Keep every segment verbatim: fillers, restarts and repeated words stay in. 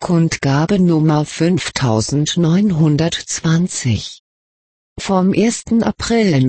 Kundgabe Nummer fünftausendneunhundertzwanzig. Vom ersten April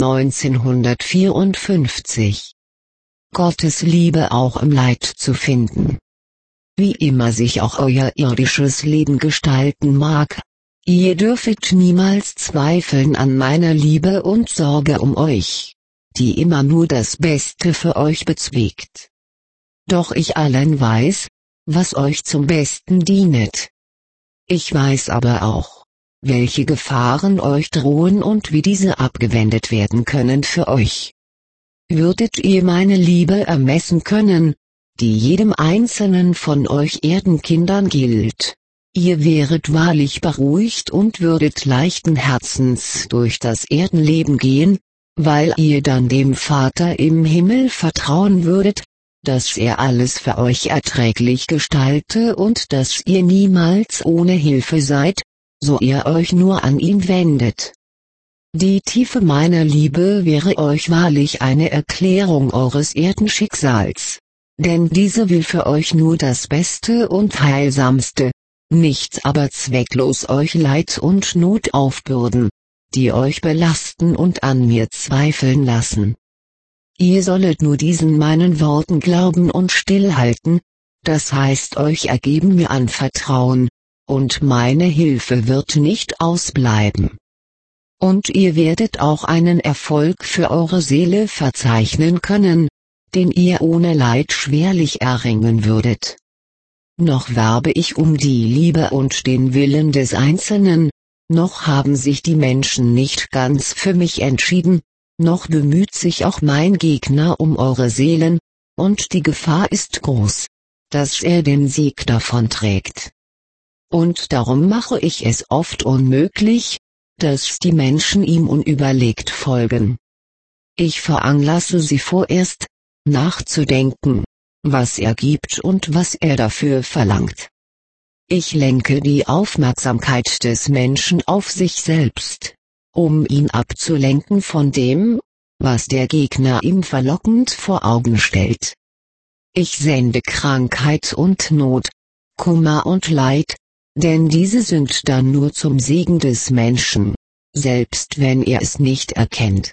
neunzehnhundertvierundfünfzig. Gottes Liebe auch im Leid zu finden. Wie immer sich auch euer irdisches Leben gestalten mag, ihr dürfet niemals zweifeln an meiner Liebe und Sorge um euch, die immer nur das Beste für euch bezweckt. Doch ich allein weiß, was euch zum Besten dienet. Ich weiß aber auch, welche Gefahren euch drohen und wie diese abgewendet werden können für euch. Würdet ihr meine Liebe ermessen können, die jedem einzelnen von euch Erdenkindern gilt, ihr wäret wahrlich beruhigt und würdet leichten Herzens durch das Erdenleben gehen, weil ihr dann dem Vater im Himmel vertrauen würdet, dass er alles für euch erträglich gestalte und dass ihr niemals ohne Hilfe seid, so ihr euch nur an ihn wendet. Die Tiefe meiner Liebe wäre euch wahrlich eine Erklärung eures Erdenschicksals, denn diese will für euch nur das Beste und Heilsamste, nichts aber zwecklos euch Leid und Not aufbürden, die euch belasten und an mir zweifeln lassen. Ihr sollet nur diesen meinen Worten glauben und stillhalten, das heißt euch ergeben mir anvertrauen, und meine Hilfe wird nicht ausbleiben. Und ihr werdet auch einen Erfolg für eure Seele verzeichnen können, den ihr ohne Leid schwerlich erringen würdet. Noch werbe ich um die Liebe und den Willen des Einzelnen, noch haben sich die Menschen nicht ganz für mich entschieden, noch bemüht sich auch mein Gegner um eure Seelen, und die Gefahr ist groß, dass er den Sieg davonträgt. Und darum mache ich es oft unmöglich, dass die Menschen ihm unüberlegt folgen. Ich veranlasse sie vorerst, nachzudenken, was er gibt und was er dafür verlangt. Ich lenke die Aufmerksamkeit des Menschen auf sich selbst, um ihn abzulenken von dem, was der Gegner ihm verlockend vor Augen stellt. Ich sende Krankheit und Not, Kummer und Leid, denn diese sind dann nur zum Segen des Menschen, selbst wenn er es nicht erkennt.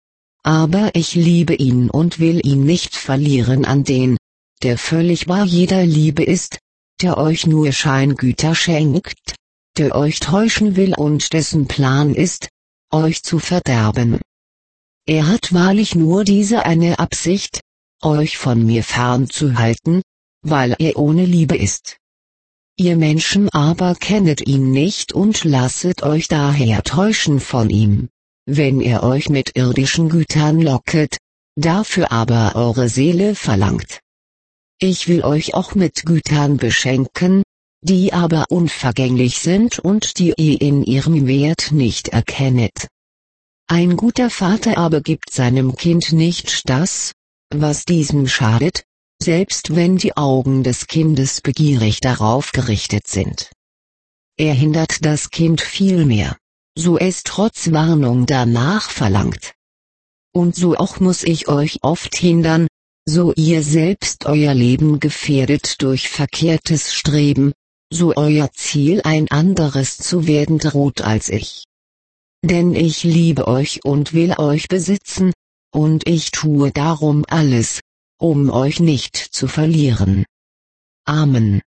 Aber ich liebe ihn und will ihn nicht verlieren an den, der völlig bar jeder Liebe ist, der euch nur Scheingüter schenkt, der euch täuschen will und dessen Plan ist, euch zu verderben. Er hat wahrlich nur diese eine Absicht, euch von mir fernzuhalten, weil er ohne Liebe ist. Ihr Menschen aber kennet ihn nicht und lasset euch daher täuschen von ihm, wenn er euch mit irdischen Gütern locket, dafür aber eure Seele verlangt. Ich will euch auch mit Gütern beschenken, die aber unvergänglich sind und die ihr in ihrem Wert nicht erkennet. Ein guter Vater aber gibt seinem Kind nicht das, was diesem schadet, selbst wenn die Augen des Kindes begierig darauf gerichtet sind. Er hindert das Kind vielmehr, so es trotz Warnung danach verlangt. Und so auch muss ich euch oft hindern, so ihr selbst euer Leben gefährdet durch verkehrtes Streben, so euer Ziel ein anderes zu werden droht als ich. Denn ich liebe euch und will euch besitzen, und ich tue darum alles, um euch nicht zu verlieren. Amen.